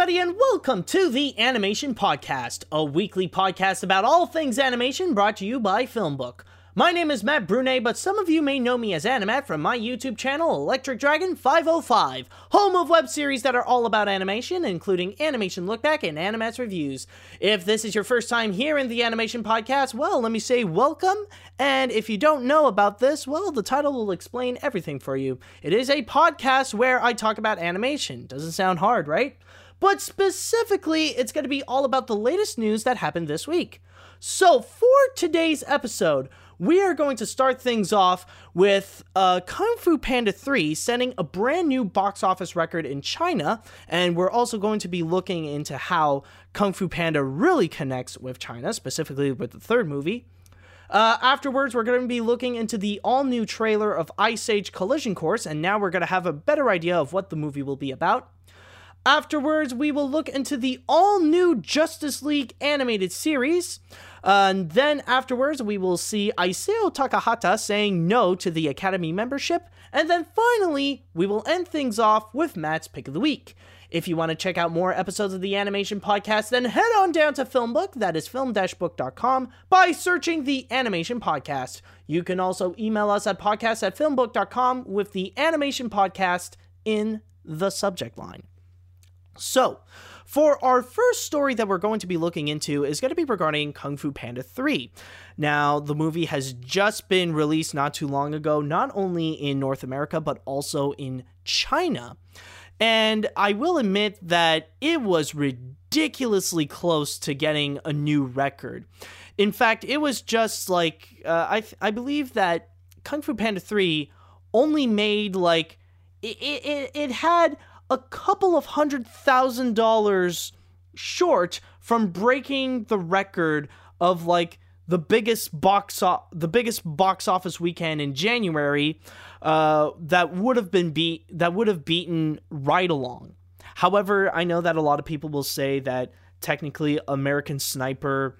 everybody, and welcome to the Animation Podcast, a weekly podcast about all things animation brought to you by Filmbook. My name is Matt Brunet, but some of you may know me as Animat from my YouTube channel, Electric Dragon 505, home of web series that are all about animation, including Animation Lookback and Animat's Reviews. If this is your first time here in the Animation Podcast, well, let me say welcome, and if you don't know about this, well, the title will explain everything for you. It is a podcast where I talk about animation. Doesn't sound hard, right? But specifically, it's going to be all about the latest news that happened this week. So, for today's episode, we are going to start things off with Kung Fu Panda 3 setting a brand new box office record in China, and we're also going to be looking into how Kung Fu Panda really connects with China, specifically with the third movie. Afterwards, we're going to be looking into the all-new trailer of Ice Age Collision Course, and now we're going to have a better idea of what the movie will be about. Afterwards, we will look into the all-new Justice League animated series. And then afterwards, we will see Isao Takahata saying no to the Academy membership. And then finally, we will end things off with Matt's Pick of the Week. If you want to check out more episodes of the Animation Podcast, then head on down to Filmbook, that is film-book.com, by searching the Animation Podcast. You can also email us at podcast@filmbook.com with the Animation Podcast in the subject line. So, for our first story that we're going to be looking into is going to be regarding Kung Fu Panda 3. Now, the movie has just been released not too long ago, not only in North America, but also in China. And I will admit that it was ridiculously close to getting a new record. In fact, it was just like, I believe that Kung Fu Panda 3 only made like, it had a couple of $100,000 short from breaking the record of like the biggest box office weekend in January that would have beaten Ride Along. However, I know that a lot of people will say that technically American Sniper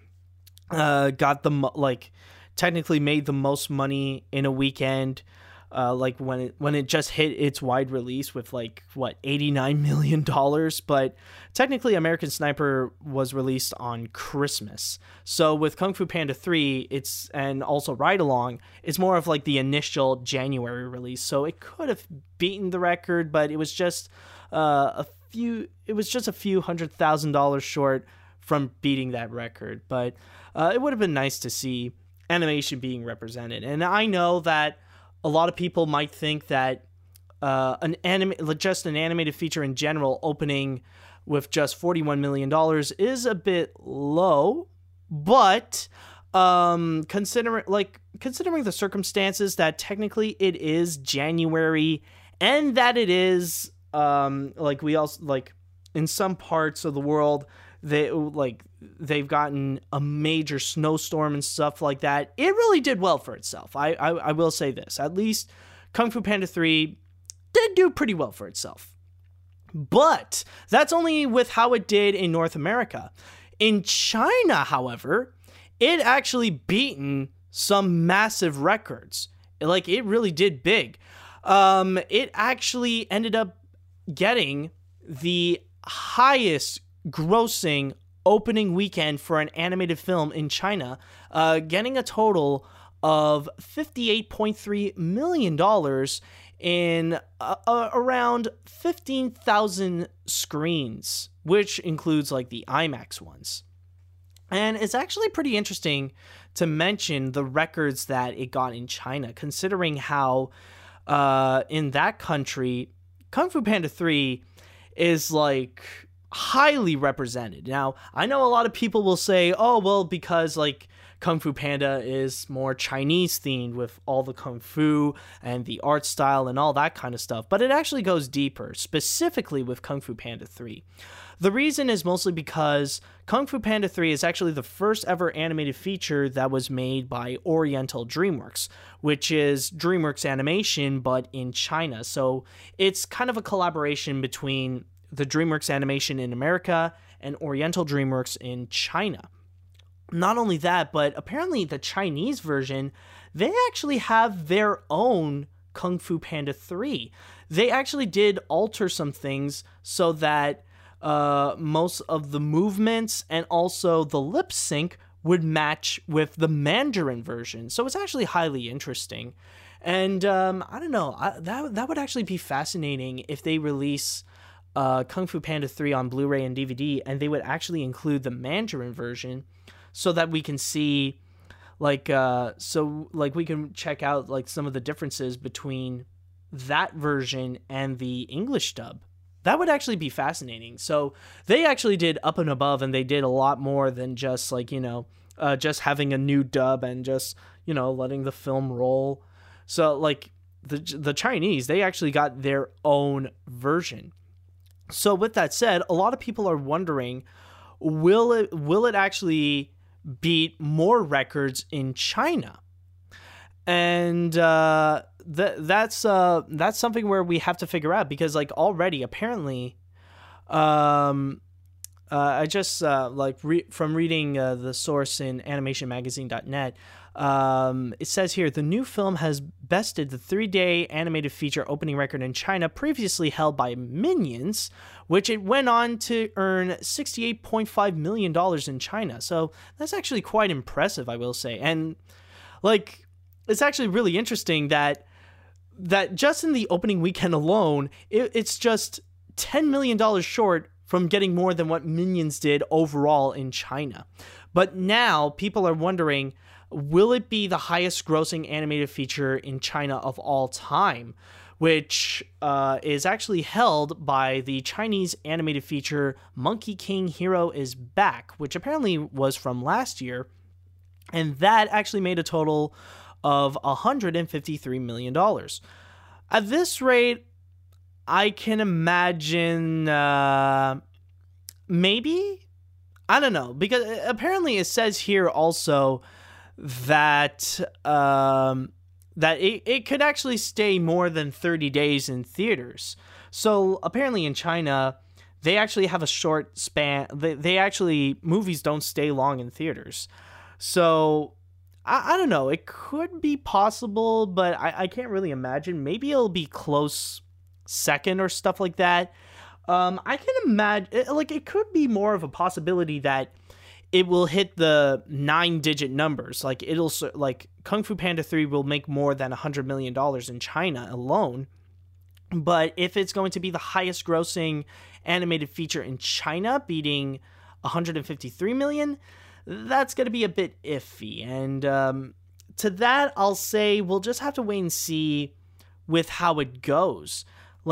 technically made the most money in a weekend. Like when it just hit its wide release with $89 million, but technically American Sniper was released on Christmas. So with Kung Fu Panda 3, and also Ride Along, it's more of like the initial January release. So it could have beaten the record, but it was just a few $100,000 short from beating that record. But it would have been nice to see animation being represented. And I know that a lot of people might think that an animated feature in general opening with just $41 million is a bit low, but considering the circumstances that technically it is January and that it is in some parts of the world they've gotten a major snowstorm and stuff like that, it really did well for itself. I will say this. At least Kung Fu Panda 3 did do pretty well for itself. But that's only with how it did in North America. In China, however, it actually beaten some massive records. It really did big. It actually ended up getting the highest grossing opening weekend for an animated film in China, getting a total of $58.3 million in around 15,000 screens, which includes like the IMAX ones. And it's actually pretty interesting to mention the records that it got in China, considering how in that country, Kung Fu Panda 3 is like highly represented. Now, I know a lot of people will say, oh, well, because like Kung Fu Panda is more Chinese themed with all the Kung Fu and the art style and all that kind of stuff, but it actually goes deeper, specifically with Kung Fu Panda 3. The reason is mostly because Kung Fu Panda 3 is actually the first ever animated feature that was made by Oriental DreamWorks, which is DreamWorks Animation, but in China. So it's kind of a collaboration between the DreamWorks Animation in America and Oriental DreamWorks in China. Not only that, but apparently the Chinese version, they actually have their own Kung Fu Panda 3. They actually did alter some things so that most of the movements and also the lip sync would match with the Mandarin version. So it's actually highly interesting. And I don't know, that would actually be fascinating if they release Kung Fu Panda 3 on Blu-ray and DVD, and they would actually include the Mandarin version so that we can see, like, we can check out, like, some of the differences between that version and the English dub. That would actually be fascinating. So they actually did up and above, and they did a lot more than just, like, just having a new dub and just, letting the film roll. So, like, the Chinese, they actually got their own version. So with that said, a lot of people are wondering, will it actually beat more records in China? And that's something where we have to figure out, because, like, already apparently, I just from reading the source in animationmagazine.net, it says here, the new film has bested the 3-day animated feature opening record in China previously held by Minions, which it went on to earn $68.5 million in China. So that's actually quite impressive, I will say. And, like, it's actually really interesting that just in the opening weekend alone, it's just $10 million short from getting more than what Minions did overall in China. But now people are wondering, will it be the highest grossing animated feature in China of all time? Which is actually held by the Chinese animated feature Monkey King Hero is Back, which apparently was from last year. And that actually made a total of $153 million. At this rate, I can imagine maybe? I don't know, because apparently it says here also that it could actually stay more than 30 days in theaters. So apparently in China, they actually have a short span. They actually, movies don't stay long in theaters. So I don't know. It could be possible, but I can't really imagine. Maybe it'll be close second or stuff like that. I can imagine, like, it could be more of a possibility that it will hit the 9-digit numbers. Like, Kung Fu Panda 3 will make more than $100 million in China alone. But if it's going to be the highest grossing animated feature in China, beating $153 million, that's going to be a bit iffy. And to that, I'll say we'll just have to wait and see with how it goes.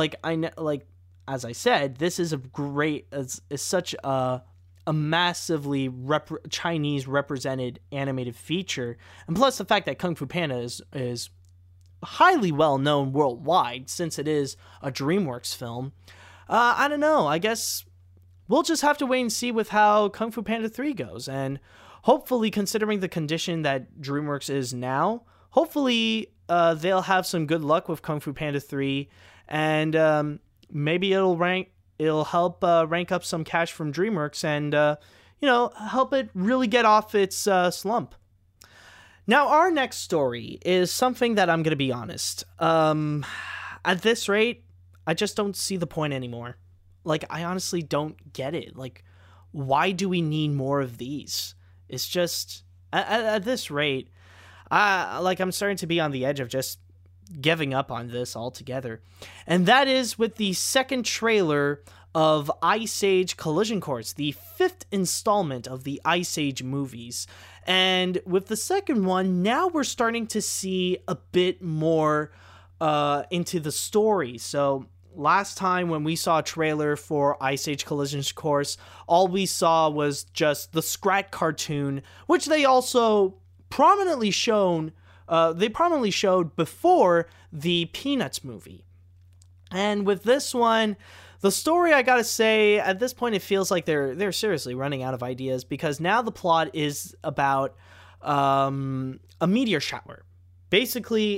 As I said, this is is such a massively Chinese represented animated feature, and plus the fact that Kung Fu Panda is highly well known worldwide since it is a DreamWorks film. I don't know. I guess we'll just have to wait and see with how Kung Fu Panda 3 goes, and hopefully, considering the condition that DreamWorks is now, hopefully they'll have some good luck with Kung Fu Panda 3, and maybe it'll help rank up some cash from DreamWorks and, help it really get off its slump. Now, our next story is something that I'm going to be honest. At this rate, I just don't see the point anymore. Like, I honestly don't get it. Like, why do we need more of these? It's just, at this rate, I'm starting to be on the edge of just giving up on this altogether. And that is with the second trailer of Ice Age Collision Course, the 5th installment of the Ice Age movies. And with the second one, now we're starting to see a bit more into the story. So last time when we saw a trailer for Ice Age Collision Course, all we saw was just the Scrat cartoon, which they also prominently showed before the Peanuts movie. And with this one, the story, I gotta say, at this point, it feels like they're seriously running out of ideas, because now the plot is about a meteor shower. Basically,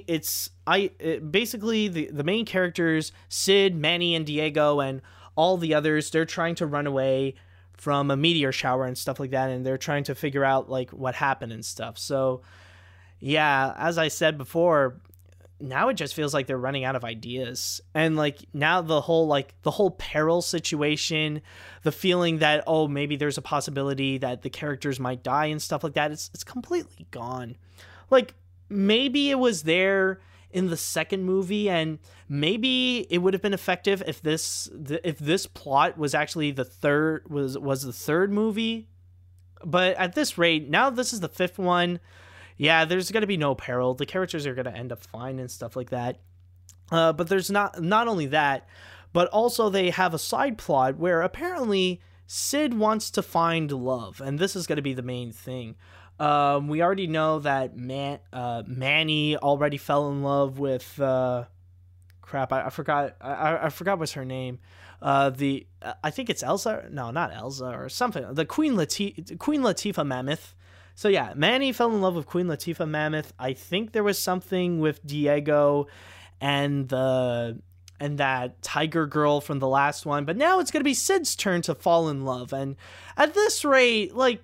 the main characters, Sid, Manny, and Diego, and all the others, they're trying to run away from a meteor shower and stuff like that, and they're trying to figure out, like, what happened and stuff. So yeah, as I said before, now it just feels like they're running out of ideas. And like now the whole peril situation, the feeling that, oh, maybe there's a possibility that the characters might die and stuff like that, it's completely gone. Like maybe it was there in the second movie, and maybe it would have been effective if this plot was actually the third movie. But at this rate, now this is the fifth one. Yeah, there's going to be no peril. The characters are going to end up fine and stuff like that. But there's not only that, but also they have a side plot where apparently Sid wants to find love, and this is going to be the main thing. We already know that Manny already fell in love with I forgot what's her name. I think it's Elsa. No, not Elsa, or something. The Queen Latifah Mammoth. So yeah, Manny fell in love with Queen Latifah Mammoth. I think there was something with Diego and that tiger girl from the last one. But now it's going to be Sid's turn to fall in love. And at this rate, like,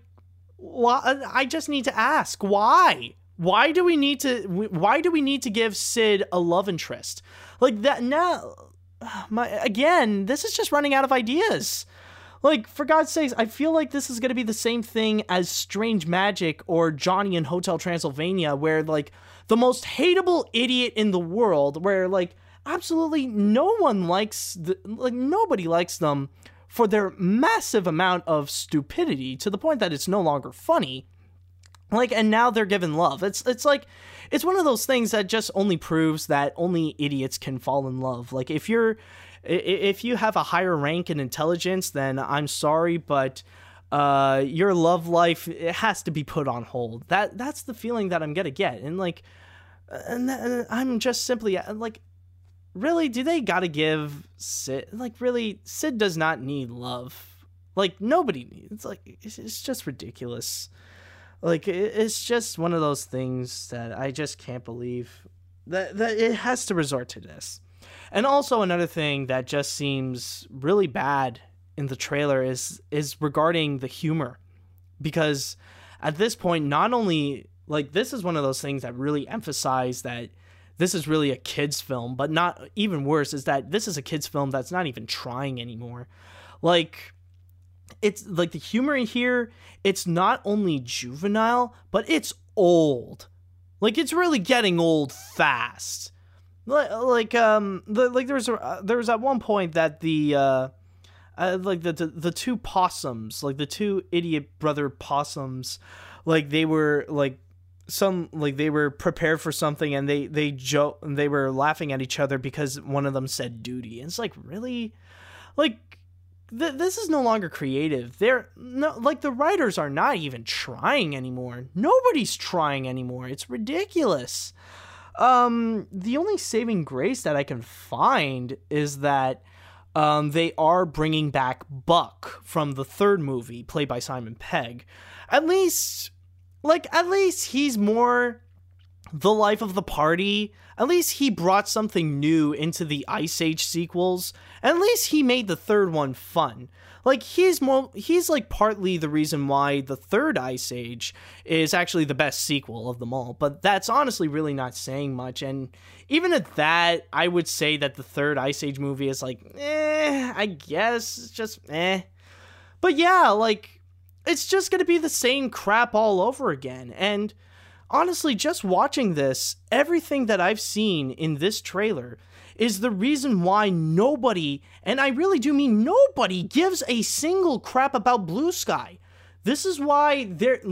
I just need to ask, why? Why do we need to give Sid a love interest? Like that now, again, this is just running out of ideas. Like, for God's sakes, I feel like this is going to be the same thing as Strange Magic or Johnny in Hotel Transylvania, where, like, the most hateable idiot in the world, where, like, absolutely no one likes, nobody likes them for their massive amount of stupidity to the point that it's no longer funny. Like, and now they're given love. It's like, it's one of those things that just only proves that only idiots can fall in love. Like, if you have a higher rank in intelligence, then I'm sorry, but your love life, it has to be put on hold. That's the feeling that I'm gonna get. And like, and I'm just simply like, really, do they gotta give Sid, like, really, Sid does not need love. Like, nobody needs, it's like, it's just ridiculous. Like, it's just one of those things that I just can't believe that it has to resort to this. And also another thing that just seems really bad in the trailer is regarding the humor. Because at this point, not only, like, this is one of those things that really emphasize that this is really a kid's film, but not even worse is that this is a kid's film that's not even trying anymore. Like, it's like the humor in here, it's not only juvenile, but it's old. Like, it's really getting old fast. Like there was at one point that the two possums, like the two idiot brother possums, like they were prepared for something, and they were laughing at each other because one of them said duty. And it's like, really, like, this is no longer creative. The writers are not even trying anymore. Nobody's trying anymore. It's ridiculous. The only saving grace that I can find is that they are bringing back Buck from the third movie, played by Simon Pegg. At least he's more the life of the party. At least he brought something new into the Ice Age sequels. At least he made the third one fun. Like, he's like partly the reason why the third Ice Age is actually the best sequel of them all. But that's honestly really not saying much. And even at that, I would say that the third Ice Age movie is like, I guess, it's just, But yeah, like, it's just gonna be the same crap all over again. And honestly, just watching this, everything that I've seen in this trailer is the reason why nobody, and I really do mean nobody, gives a single crap about Blue Sky. This is why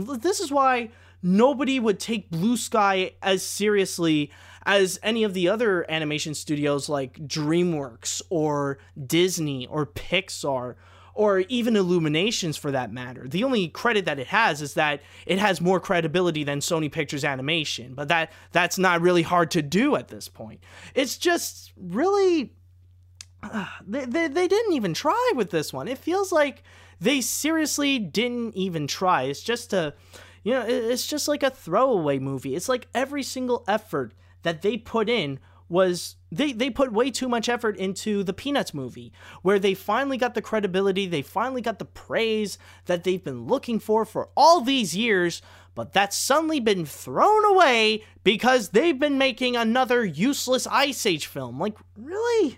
nobody would take Blue Sky as seriously as any of the other animation studios like DreamWorks or Disney or Pixar, or even Illuminations for that matter. The only credit that it has is that it has more credibility than Sony Pictures Animation, but that's not really hard to do at this point. It's just really, they didn't even try with this one. It feels like they seriously didn't even try. It's just it's just like a throwaway movie. It's like every single effort that they put in was they put way too much effort into the Peanuts movie, where they finally got the credibility, they finally got the praise that they've been looking for all these years, but that's suddenly been thrown away because they've been making another useless Ice Age film. Like, really?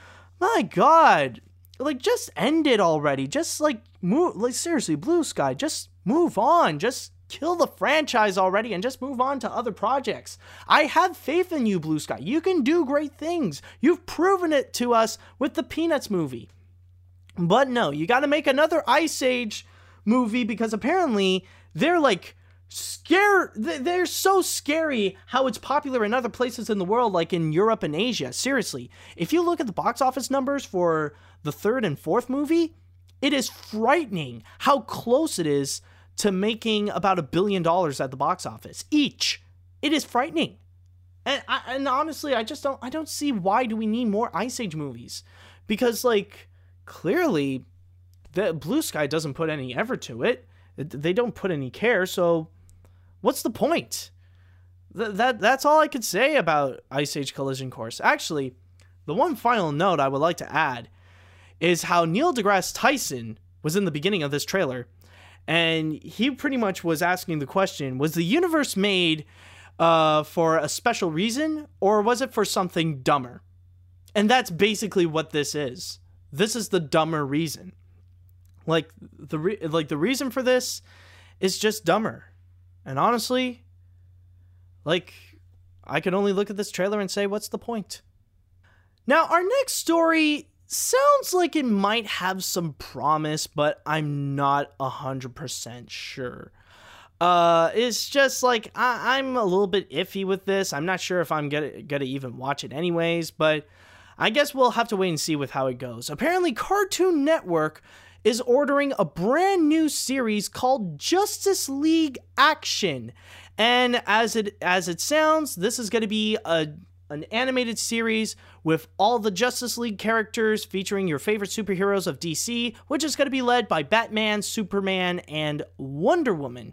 My God. Like, just end it already. Just, like, move. Like, seriously, Blue Sky, just move on. Just kill the franchise already and just move on to other projects. I have faith in you, Blue Sky. You can do great things. You've proven it to us with the Peanuts movie. But no, you got to make another Ice Age movie because apparently they're like they're so scary how it's popular in other places in the world, like in Europe and Asia. Seriously, if you look at the box office numbers for the third and fourth movie, it is frightening how close it is to making about $1 billion at the box office each. It is frightening. And honestly, I don't see why do we need more Ice Age movies? Because, like, clearly, the Blue Sky doesn't put any effort to it. They don't put any care, so what's the point? That's all I could say about Ice Age Collision Course. Actually, the one final note I would like to add is how Neil deGrasse Tyson was in the beginning of this trailer, and he pretty much was asking the question, was the universe made for a special reason, or was it for something dumber? And that's basically what this is. This is the dumber reason. Like, the reason for this is just dumber. And honestly, like, I can only look at this trailer and say, what's the point? Now, our next story sounds like it might have some promise, but I'm not 100% sure. It's just like, I'm a little bit iffy with this. I'm not sure if I'm gonna even watch it anyways, but I guess we'll have to wait and see with how it goes. Apparently, Cartoon Network is ordering a brand new series called Justice League Action. And as it sounds, this is going to be an animated series with all the Justice League characters featuring your favorite superheroes of DC, which is going to be led by Batman, Superman, and Wonder Woman.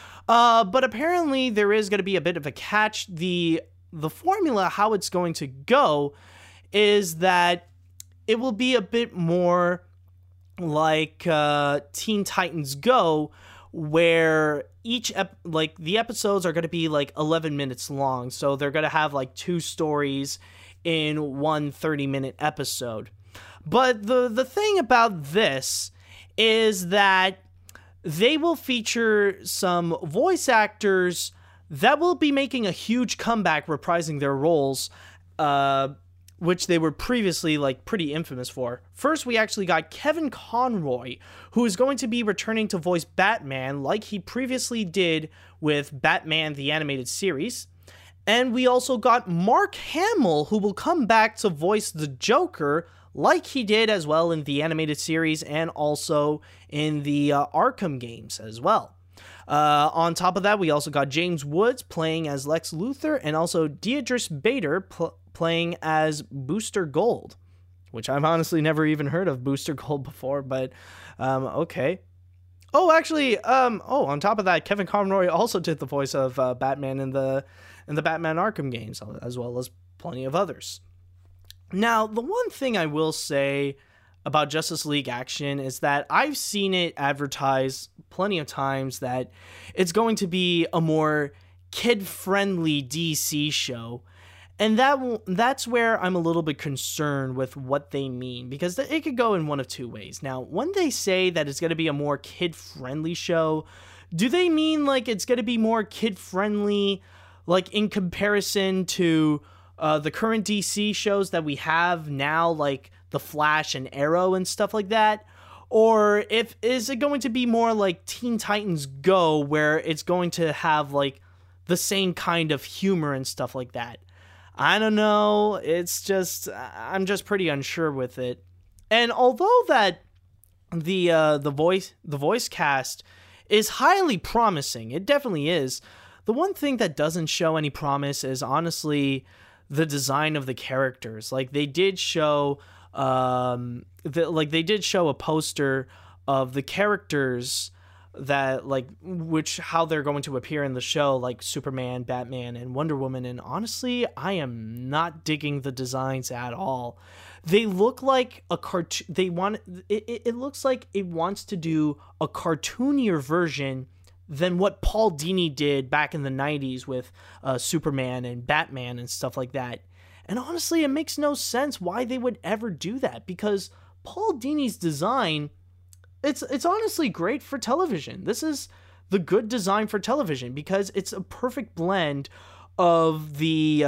But apparently there is going to be a bit of a catch. The formula, how it's going to go, is that it will be a bit more like Teen Titans Go, where the episodes are going to be like 11 minutes long, so they're going to have like 2 stories in one 30-minute episode. But the thing about this is that they will feature some voice actors that will be making a huge comeback reprising their roles, which they were previously like pretty infamous for. First, we actually got Kevin Conroy, who is going to be returning to voice Batman like he previously did with Batman the Animated Series. And we also got Mark Hamill, who will come back to voice the Joker like he did as well in the animated series and also in the Arkham games as well. On top of that, we also got James Woods playing as Lex Luthor, and also Idris Bader playing as Booster Gold, which I've honestly never even heard of Booster Gold before, but okay. Oh, actually, on top of that, Kevin Conroy also did the voice of Batman in the Batman Arkham games, as well as plenty of others. Now, the one thing I will say about Justice League Action is that I've seen it advertised plenty of times that it's going to be a more kid-friendly DC show. And that's where I'm a little bit concerned with what they mean, because it could go in one of two ways. Now, when they say that it's going to be a more kid-friendly show, do they mean like it's going to be more kid-friendly, like in comparison to the current DC shows that we have now, like The Flash and Arrow and stuff like that? Or is it going to be more like Teen Titans Go, where it's going to have like the same kind of humor and stuff like that? I don't know. It's just, I'm just pretty unsure with it. And although that the voice cast is highly promising, it definitely is. The one thing that doesn't show any promise is honestly the design of the characters. Like they did show, a poster of the characters that like how they're going to appear in the show, like Superman, Batman, and Wonder Woman. And honestly, I am not digging the designs at all. They look like a cartoon. It looks like it wants to do a cartoonier version than what Paul Dini did back in the 90s with Superman and Batman and stuff like that. And honestly, it makes no sense why they would ever do that, because Paul Dini's design, it's honestly great for television. This is the good design for television because it's a perfect blend of the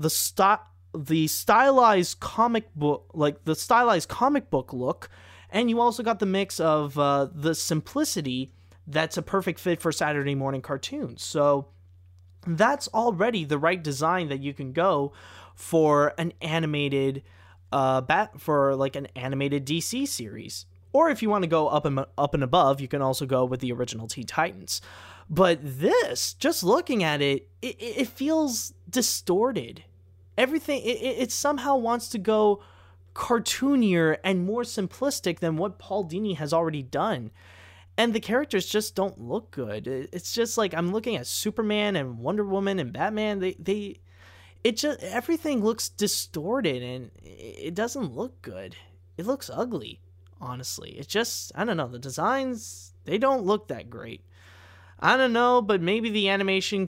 stylized comic book, like the stylized comic book look, and you also got the mix of the simplicity that's a perfect fit for Saturday morning cartoons. So that's already the right design that you can go for an animated an animated DC series. Or if you want to go up and above, you can also go with the original Teen Titans. But this, just looking at it, it feels distorted. Everything, it somehow wants to go cartoonier and more simplistic than what Paul Dini has already done. And the characters just don't look good. It's just like I'm looking at Superman and Wonder Woman and Batman. Everything looks distorted and it doesn't look good. It looks ugly. Honestly, it's just, I don't know, the designs, they don't look that great. I don't know, but maybe the animation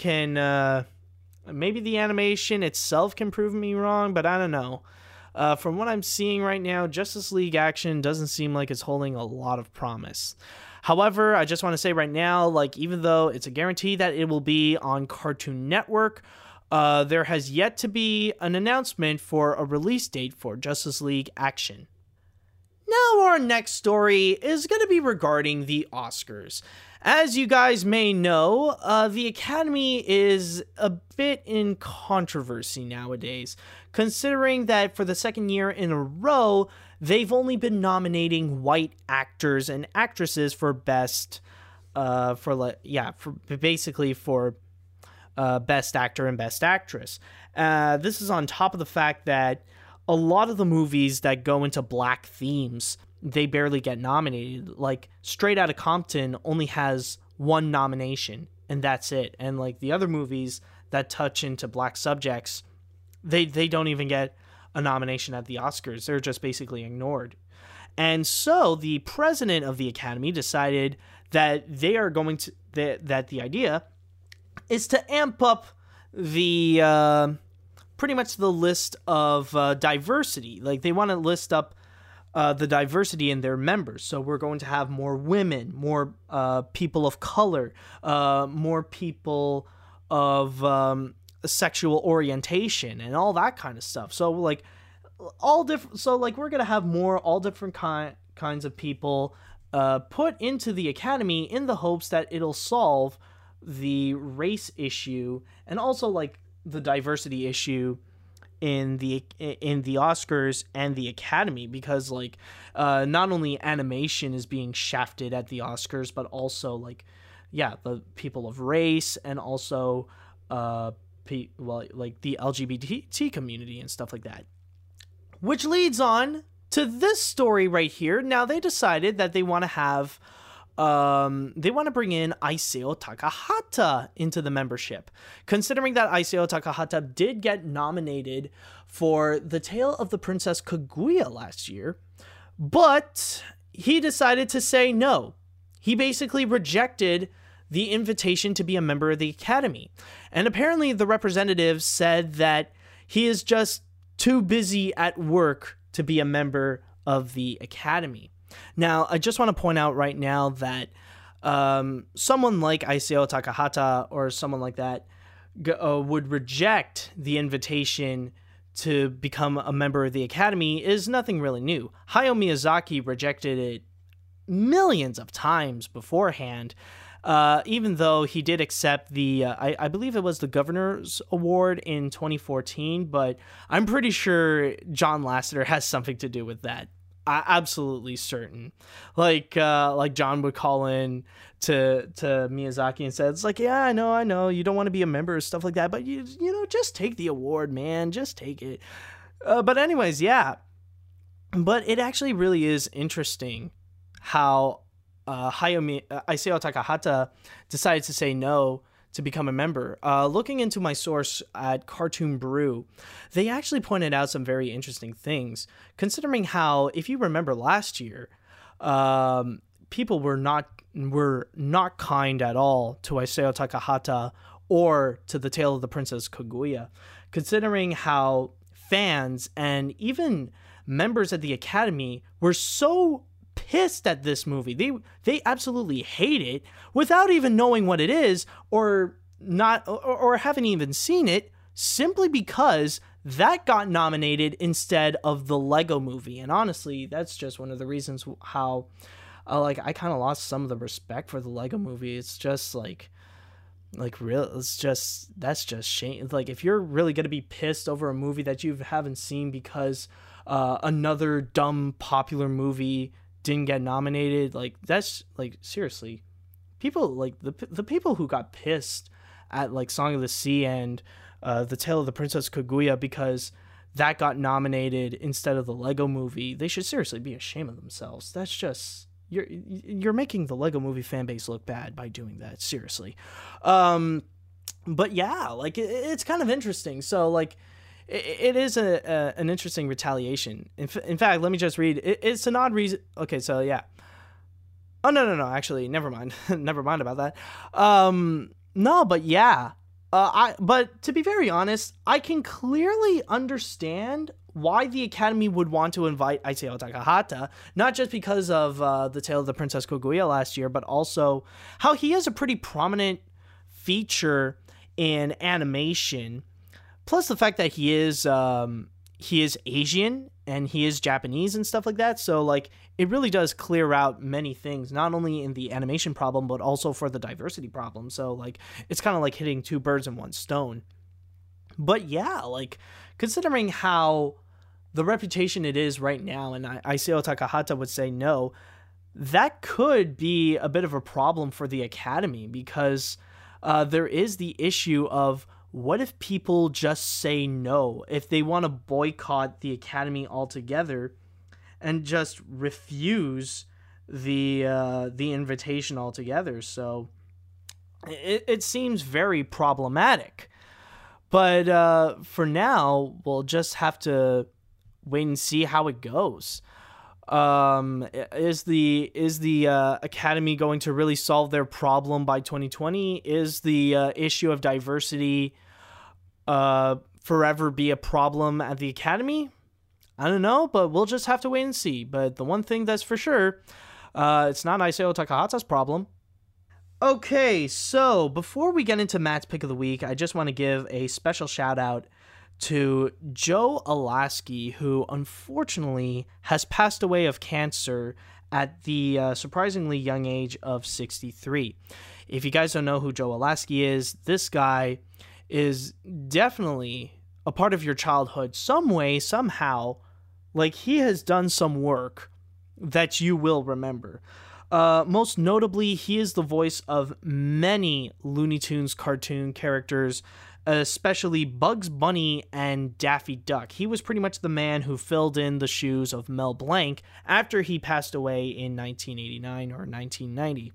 itself can prove me wrong, but I don't know. From what I'm seeing right now, Justice League Action doesn't seem like it's holding a lot of promise. However, I just want to say right now, like, even though it's a guarantee that it will be on Cartoon Network, there has yet to be an announcement for a release date for Justice League Action. Now our next story is going to be regarding the Oscars. As you guys may know, the Academy is a bit in controversy nowadays, considering that for the second year in a row, they've only been nominating white actors and actresses for best, Best Actor and Best Actress. This is on top of the fact that a lot of the movies that go into black themes, they barely get nominated. Like, Straight Outta Compton only has one nomination, and that's it. And, like, the other movies that touch into black subjects, they don't even get a nomination at the Oscars. They're just basically ignored. And so the president of the Academy decided that that the idea is to amp up the pretty much the list of diversity. Like, they want to list up the diversity in their members. So we're going to have more women, more people of color, more people of sexual orientation, and all that kind of stuff. So like all different. So like we're gonna have all different kinds of people put into the Academy in the hopes that it'll solve the race issue and also like the diversity issue in the Oscars and the Academy, because like not only animation is being shafted at the Oscars, but also like the people of race and also like the LGBT community and stuff like that. Which leads on to this story right here. Now they decided that they want to have they want to bring in Isao Takahata into the membership, considering that Isao Takahata did get nominated for The Tale of the Princess Kaguya last year, but he decided to say no. He basically rejected the invitation to be a member of the Academy. And apparently the representative said that he is just too busy at work to be a member of the Academy. Now, I just want to point out right now that someone like Isao Takahata or someone like that would reject the invitation to become a member of the Academy is nothing really new. Hayao Miyazaki rejected it millions of times beforehand, even though he did accept the, I believe it was the Governor's Award in 2014, but I'm pretty sure John Lasseter has something to do with that. Absolutely certain. Like John would call in to Miyazaki and said, it's like, yeah, I know, you don't want to be a member or stuff like that, but you know, just take the award, man, just take it. But anyways, yeah. But it actually really is interesting how Isao Takahata decided to say no to become a member. Looking into my source at Cartoon Brew, they actually pointed out some very interesting things, considering how, if you remember last year, people were not kind at all to Isao Takahata or to The Tale of the Princess Kaguya, considering how fans and even members at the Academy were so pissed at this movie. They absolutely hate it without even knowing what it is or haven't even seen it, simply because that got nominated instead of the Lego Movie. And honestly, that's just one of the reasons how I kind of lost some of the respect for the Lego Movie. It's just that's just shame. Like, if you're really going to be pissed over a movie that you haven't seen because another dumb popular movie didn't get nominated, like, that's, like, seriously, people, like, the people who got pissed at, like, Song of the Sea and The Tale of the Princess Kaguya because that got nominated instead of the Lego Movie, they should seriously be ashamed of themselves. That's just, you're making the Lego Movie fan base look bad by doing that, seriously. But yeah, like, it's kind of interesting. So, like, it is an interesting retaliation. In fact, let me just read. It's an odd reason. Okay, so yeah. Oh, no. Actually, never mind. Never mind about that. No, but yeah. But to be very honest, I can clearly understand why the Academy would want to invite Isao Takahata, not just because of The Tale of the Princess Kaguya last year, but also how he has a pretty prominent feature in animation. Plus the fact that he is Asian and he is Japanese and stuff like that. So, like, it really does clear out many things, not only in the animation problem, but also for the diversity problem. So, like, it's kind of like hitting two birds in one stone. But yeah, like, considering how the reputation it is right now, and Isao Takahata would say no, that could be a bit of a problem for the Academy, because there is the issue of, what if people just say no? If they want to boycott the Academy altogether and just refuse the invitation altogether. So it seems very problematic. But for now, we'll just have to wait and see how it goes. Is the Academy going to really solve their problem by 2020? Is the issue of diversity forever be a problem at the Academy? I don't know, but we'll just have to wait and see. But the one thing that's for sure, it's not Isao Takahata's problem. Okay, so before we get into Matt's Pick of the Week, I just want to give a special shout out to Joe Alaskey, who unfortunately has passed away of cancer at the surprisingly young age of 63. If you guys don't know who Joe Alaskey is, this guy is definitely a part of your childhood some way, somehow. Like, he has done some work that you will remember. Most notably, he is the voice of many Looney Tunes cartoon characters, especially Bugs Bunny and Daffy Duck. He was pretty much the man who filled in the shoes of Mel Blanc after he passed away in 1989 or 1990.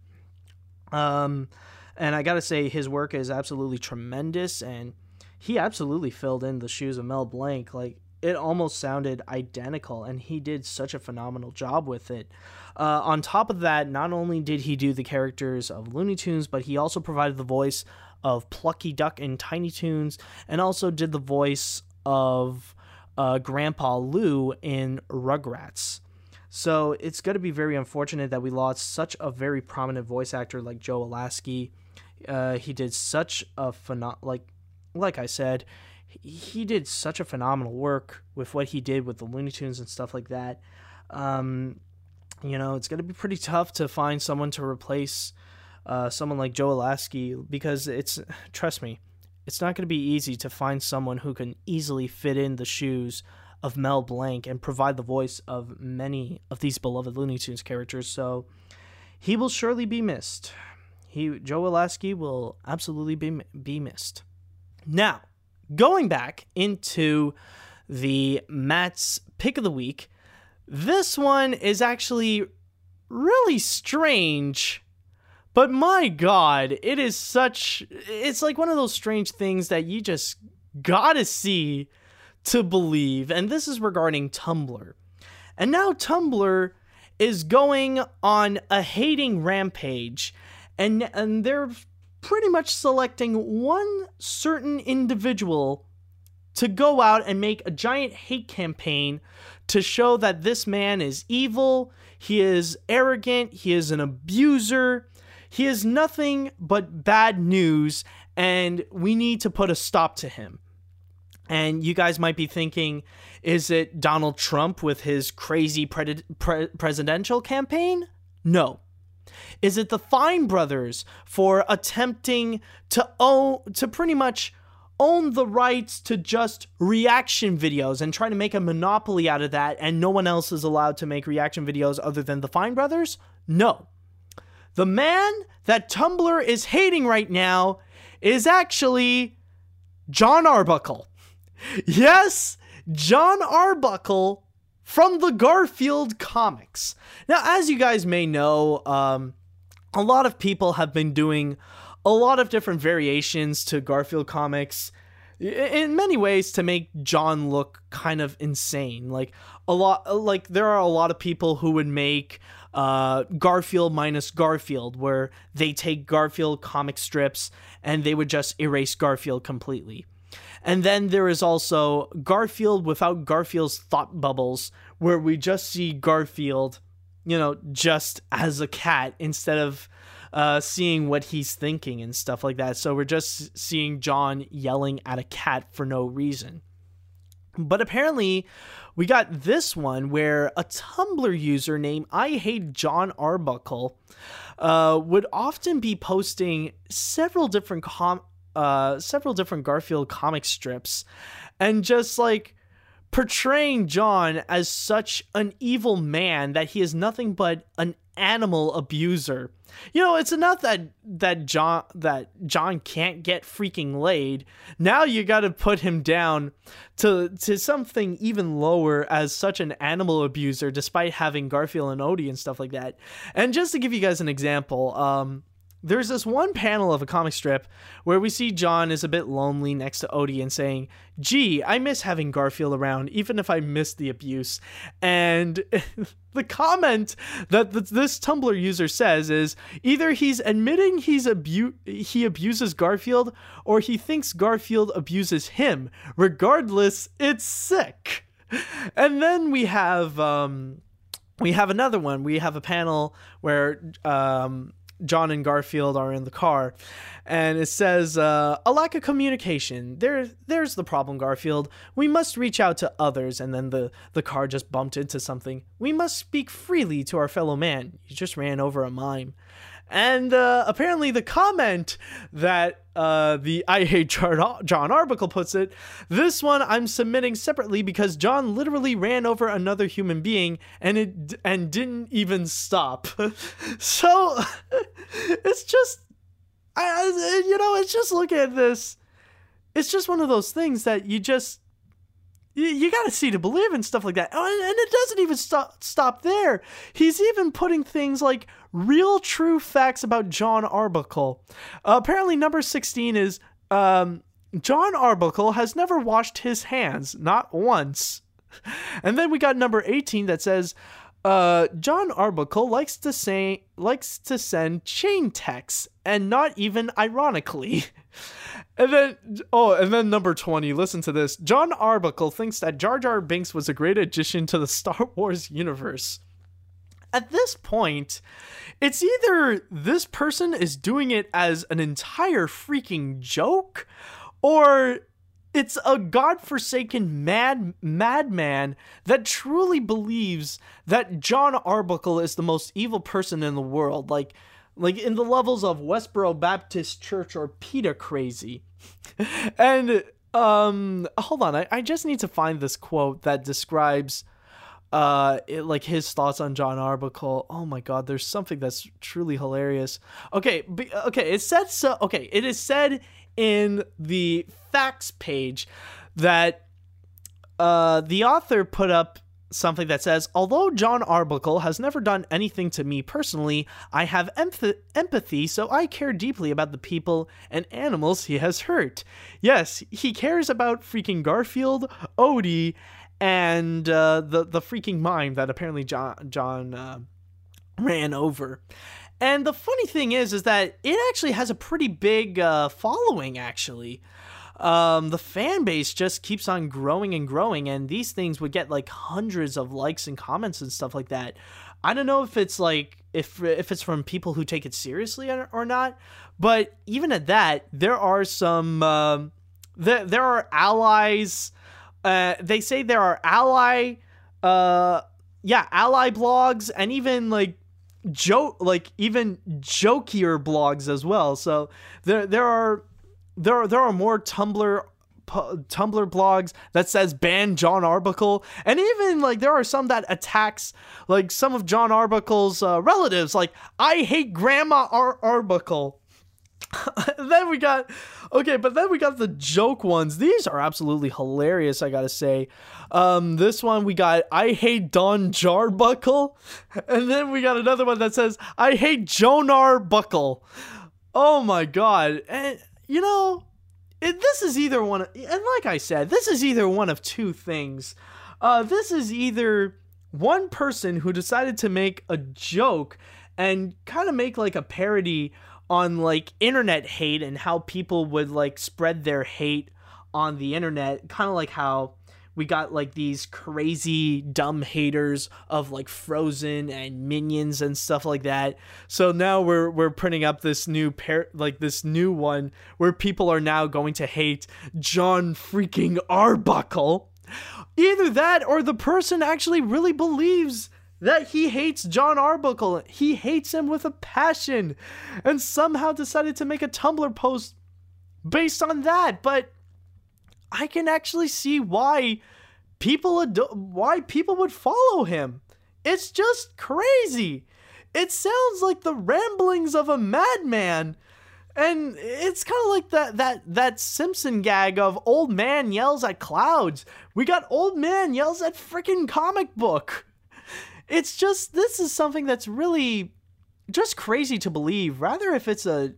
And I gotta say, his work is absolutely tremendous, and he absolutely filled in the shoes of Mel Blanc. Like, it almost sounded identical, and he did such a phenomenal job with it. On top of that, not only did he do the characters of Looney Tunes, but he also provided the voice of Plucky Duck in Tiny Toons, and also did the voice of Grandpa Lou in Rugrats. So it's going to be very unfortunate that we lost such a very prominent voice actor like Joe Alaskey. He did such a like I said, he did such a phenomenal work with what he did with the Looney Tunes and stuff like that. You know, it's going to be pretty tough to find someone to replace someone like Joe Alaskey, because trust me, it's not going to be easy to find someone who can easily fit in the shoes of Mel Blanc and provide the voice of many of these beloved Looney Tunes characters. So he will surely be missed. Joe Alaskey will absolutely be missed. Now, going back into the Matt's Pick of the Week, this one is actually really strange. But my God, it's like one of those strange things that you just gotta see to believe. And this is regarding Tumblr. And now Tumblr is going on a hating rampage. And they're pretty much selecting one certain individual to go out and make a giant hate campaign to show that this man is evil, he is arrogant, he is an abuser, he is nothing but bad news, and we need to put a stop to him. And you guys might be thinking, is it Donald Trump with his crazy presidential campaign? No. Is it the Fine Brothers for attempting to pretty much own the rights to just reaction videos and try to make a monopoly out of that, and no one else is allowed to make reaction videos other than the Fine Brothers? No. The man that Tumblr is hating right now is actually Jon Arbuckle. Yes, Jon Arbuckle from the Garfield comics. Now, as you guys may know, a lot of people have been doing a lot of different variations to Garfield comics in many ways to make Jon look kind of insane. There are a lot of people who would make Garfield minus Garfield, where they take Garfield comic strips and they would just erase Garfield completely. And then there is also Garfield without Garfield's thought bubbles, where we just see Garfield, just as a cat instead of seeing what he's thinking and stuff like that. So we're just seeing Jon yelling at a cat for no reason. But apparently we got this one where a Tumblr user named I Hate Jon Arbuckle would often be posting several different Garfield comic strips and just like portraying Jon as such an evil man that he is nothing but an animal abuser. It's enough that Jon can't get freaking laid. Now you got to put him down to something even lower as such an animal abuser, despite having Garfield and Odie and stuff like that. And just to give you guys an example, there's this one panel of a comic strip where we see Jon is a bit lonely next to Odie and saying, "Gee, I miss having Garfield around, even if I miss the abuse." And the comment that this Tumblr user says is either he's admitting he abuses Garfield, or he thinks Garfield abuses him. Regardless, it's sick. And then we have another one. We have a panel where Jon and Garfield are in the car, and it says, a lack of communication. There's the problem, Garfield. We must reach out to others. And then the car just bumped into something. We must speak freely to our fellow man. You just ran over a mime. And apparently the comment that the I Hate Jon Arbuckle puts it, this one I'm submitting separately because Jon literally ran over another human being and didn't even stop. So it's just, it's just look at this. It's just one of those things that you got to see to believe and stuff like that. And it doesn't even stop there. He's even putting things like real true facts about Jon Arbuckle. Apparently number 16 is Jon Arbuckle has never washed his hands, not once. And then we got number 18 that says Jon Arbuckle likes to send chain texts, and not even ironically. And then number 20, listen to this. Jon Arbuckle thinks that Jar Jar Binks was a great addition to the Star Wars universe. At this point, it's either this person is doing it as an entire freaking joke, or it's a godforsaken madman that truly believes that Jon Arbuckle is the most evil person in the world, like in the levels of Westboro Baptist Church or PETA crazy. And hold on, I just need to find this quote that describes his thoughts on Jon Arbuckle. Oh my god, there's something that's truly hilarious. Okay, it said so. Okay, it is said in the facts page that the author put up something that says, although Jon Arbuckle has never done anything to me personally, I have empathy, so I care deeply about the people and animals he has hurt. Yes, he cares about freaking Garfield, Odie, and the freaking mime that apparently John ran over. And the funny thing is that it actually has a pretty big following, actually. The fan base just keeps on growing and growing, and these things would get like hundreds of likes and comments and stuff like that. I don't know if it's like if it's from people who take it seriously or not, but even at that, there are some there are allies. They say there are ally blogs, and even like even jokier blogs as well. So there are more Tumblr blogs that says ban Jon Arbuckle, and even like there are some that attacks like some of Jon Arbuckle's relatives, like I hate Grandma Arbuckle. Then we got the joke ones. These are absolutely hilarious, I gotta say. This one we got I hate Don Jarbuckle, and then we got another one that says I hate Joan Arbuckle. Oh my god. And you know, this is either one, and like I said, this is either one of two things. This is either one person who decided to make a joke and kind of make like a parody on like internet hate and how people would like spread their hate on the internet, kind of like how we got like these crazy dumb haters of like Frozen and Minions and stuff like that. So now we're printing up this new this new one where people are now going to hate Jon freaking Arbuckle. Either that or the person actually really believes that he hates Jon Arbuckle. He hates him with a passion and somehow decided to make a Tumblr post based on that. But I can actually see why people would follow him. It's just crazy. It sounds like the ramblings of a madman. And it's kind of like that Simpson gag of old man yells at clouds. We got old man yells at freaking comic book. It's just, this is something that's really just crazy to believe. Rather if it's a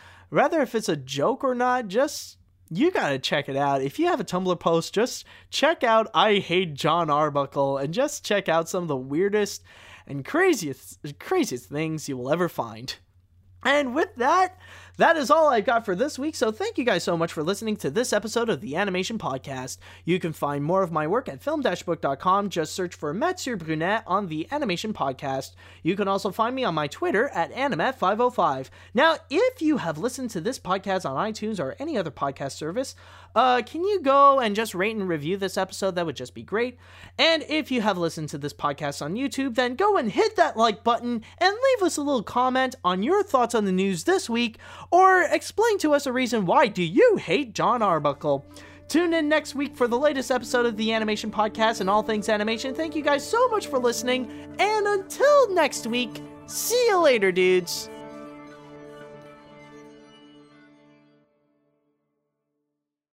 joke or not, just, you gotta check it out. If you have a Tumblr post, just check out I hate Jon Arbuckle and just check out some of the weirdest and craziest things you will ever find. And with that is all I've got for this week, so thank you guys so much for listening to this episode of the Animation Podcast. You can find more of my work at film-book.com. Just search for Mathieu Brunet on the Animation Podcast. You can also find me on my Twitter at Animat505. Now, if you have listened to this podcast on iTunes or any other podcast service, can you go and just rate and review this episode? That would just be great. And if you have listened to this podcast on YouTube, then go and hit that like button and leave us a little comment on your thoughts on the news this week, or explain to us a reason why do you hate Jon Arbuckle. Tune in next week for the latest episode of the Animation Podcast and all things animation. Thank you guys so much for listening, and until next week, see you later, dudes.